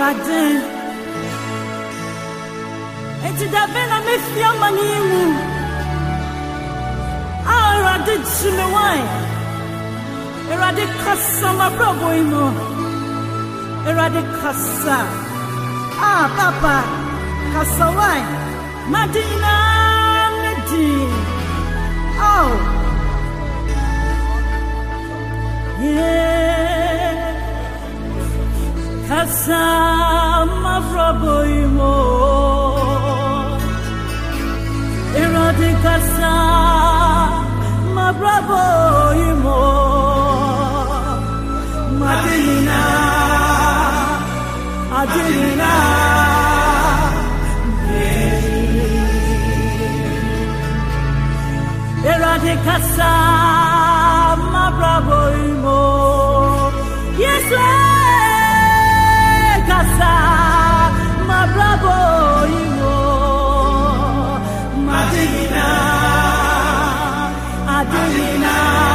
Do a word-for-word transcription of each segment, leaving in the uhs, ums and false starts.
Adin. Eti davena me fia manimu. Ara de chime wine. Era de kasa ma brabo imo. Era de kasa. Ah papa, kasa wine. Madina medi. Oh. Yeah. Kasa ma brabo imo. Era de kasa ma brabo imo. Madina, Adina, era de casa, ma bravo imo. Yes, casa, ma bravo imo. Madina, Adina.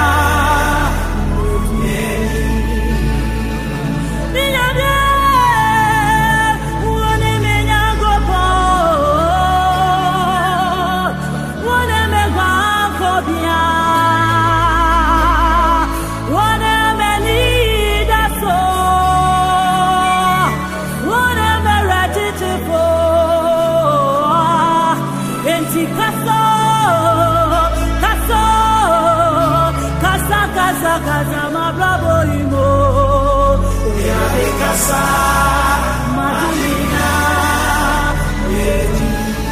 Casa ma bravo imo, ya de casa Madina, eja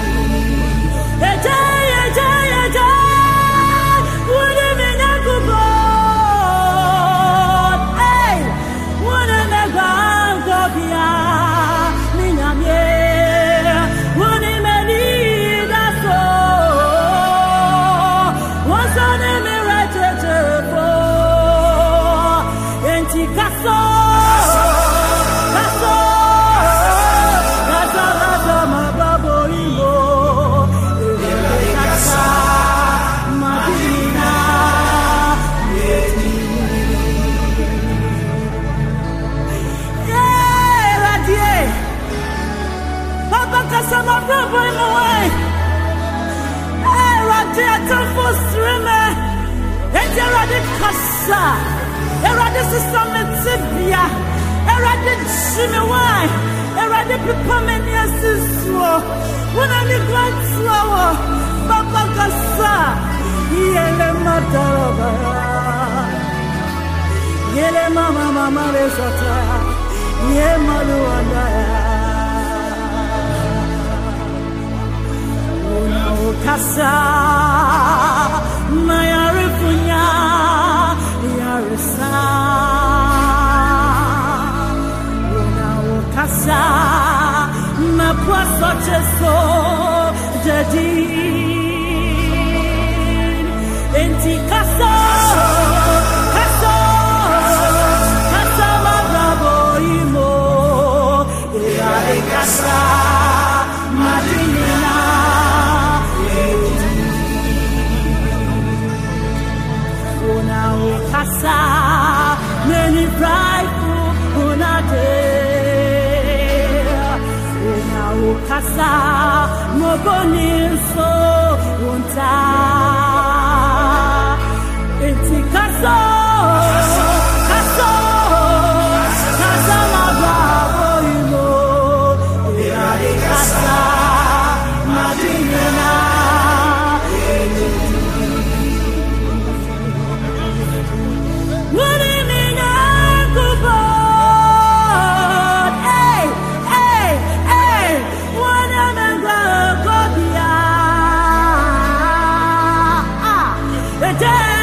eja eja, wone me nakubo, hey, wone me gango bia, minyamye, wone me lida so, wasane me rete po. Caso, caso, casa, casa, ma bravo imo, casa, Madina, yeah, radie, papa casa, ma bravo imo, eh, radie, telfo streme, ente radie casa. Era de system tibia. Era de chime wine. Era de pipamenia siso. Una ni glanzwa. Papa kasa. Yele mataraba. Yele mama mama resota. Ye maluanda. Una kasa. Maya refunya. Yarisa, una casa, na poaso cheso, jadi, enti casa, casa, casa ma bravo imo, era de casa, Madina. Casa, many prideful una day. Una casa, mo boniso unta. Enti casa, casa, casa ma bravo imo. Era de casa, Madina. Yeah.